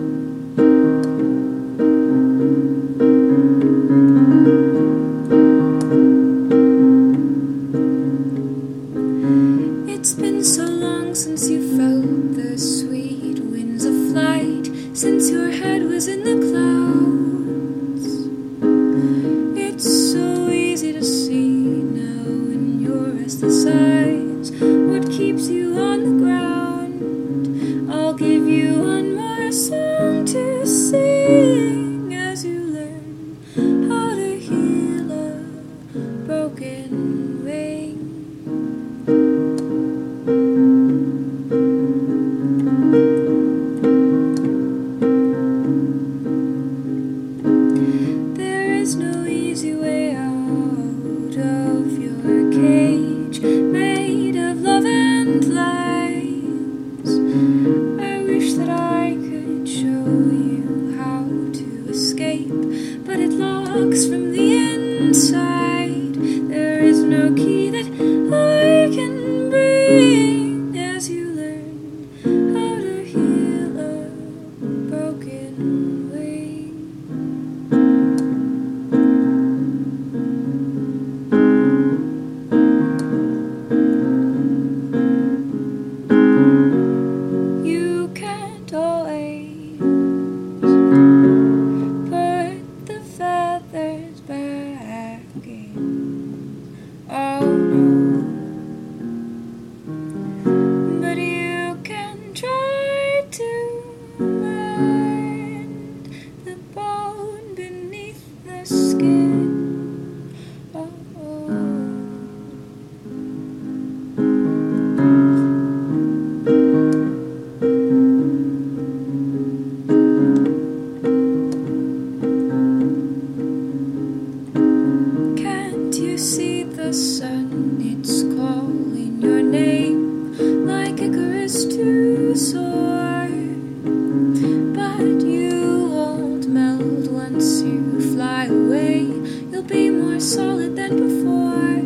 It's been so long since you felt the sweet winds of flight, since your head was in the clouds. It's so easy to see now in your restless eyes what keeps you on the ground. I'll give you one more song to sing as you learn how to heal a broken wing. There is no easy way out of your cage, made of love and lies. I wish that I could show you how to escape, but it locks from the inside. There is no key that I can bring as you learn how to heal a broken wing. You can't always put the feathers back in. Oh no. But you can try to mend the bone beneath the skin. Oh. Can't you see the sun? It's calling your name like Icarus to soar. But you won't melt once you fly away. You'll be more solid than before.